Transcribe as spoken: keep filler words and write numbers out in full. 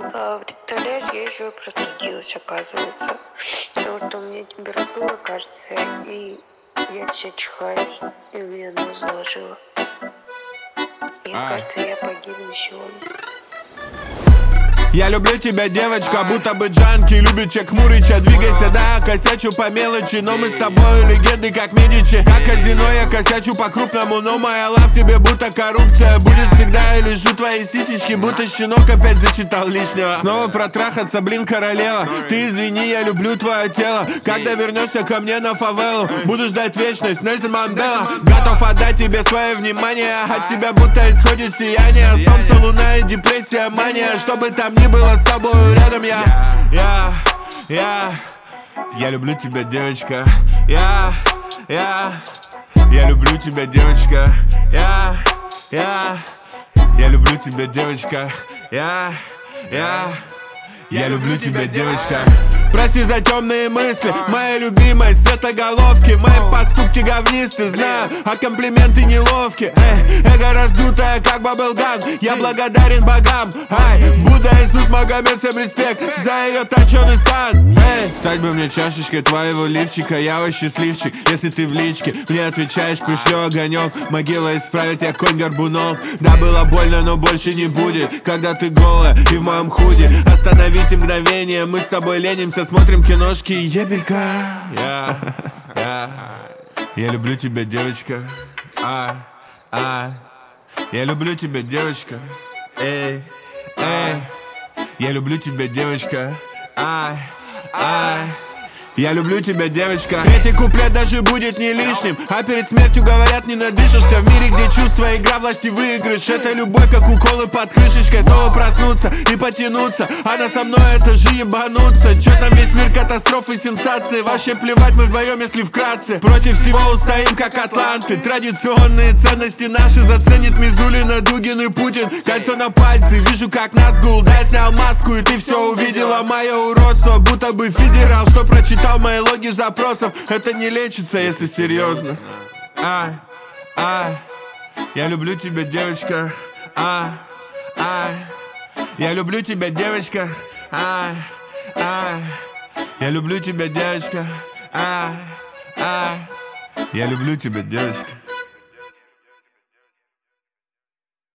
А, представляешь, я еще и простудилась, оказывается. Потому что у меня температура, кажется, и я вся чихаюсь, и у меня нос заложила. И А. кажется, я погибну сегодня. Я люблю тебя, девочка, будто бы Джанки любит Чек Мурича. Двигайся, да, косячу по мелочи, но мы с тобой легенды, как Медичи. Как казино, я косячу по-крупному, но моя лав тебе будто коррупция. Будет всегда, я лежу твои сисечки, будто щенок опять зачитал лишнего. Снова протрахаться, блин, королева. Ты извини, я люблю твое тело. Когда вернешься ко мне на фавелу, буду ждать вечность, Нельсон Мандела. Готов отдать тебе свое внимание, от тебя будто исходит сияние. Солнце, луна и депрессия, мания. Чтобы там ни было с тобой рядом, я, я, я, я люблю тебя, девочка. Я, я, я люблю тебя, девочка. Я, я, я люблю тебя, девочка. Я, я, я люблю тебя, девочка. Прости за темные мысли, мои любимые светоголовки. Мои поступки говнисты, знаю, а комплименты неловкие. Эй, эго раздутое, как баблган. Я благодарен богам. Ай, Будда, Иисус, Магомед, всем респект за ее точеный стан. Эй, стать бы мне чашечкой твоего лифчика. Я ваш счастливчик, если ты в личке мне отвечаешь, пришлю огонек. Могила исправит, я конь-горбунок. Да, было больно, но больше не будет, когда ты голая и в моем худи. Остановите мгновение, мы с тобой ленимся, смотрим киношки, ебелька. Я, я, я люблю тебя, девочка. А, а, я люблю тебя, девочка. Эй, эй, я люблю тебя, девочка. А, а, я люблю тебя, девочка. Третий куплет даже будет не лишним, а перед смертью говорят, не надышишься. В мире, где чувство, игра, власти, выигрыш. Это любовь, как уколы под крышечкой. Снова проснуться и потянуться, она со мной, это же ебануться. Чё там весь мир, катастрофы, сенсации. Вообще плевать, мы вдвоем, если вкратце. Против всего устоим, как атланты. Традиционные ценности наши заценит Мизулина, Дугин и Путин. Кольцо на пальце, вижу, как Назгул. Да, я снял маску, и ты все увидела. Мое уродство, будто бы федерал, что прочитал мои логи запросов. Это не лечится, если серьезно. А, а, я люблю тебя, девочка. А, а, я люблю тебя, девочка. А, а, я люблю тебя, девочка. А, а, я люблю тебя, девочка.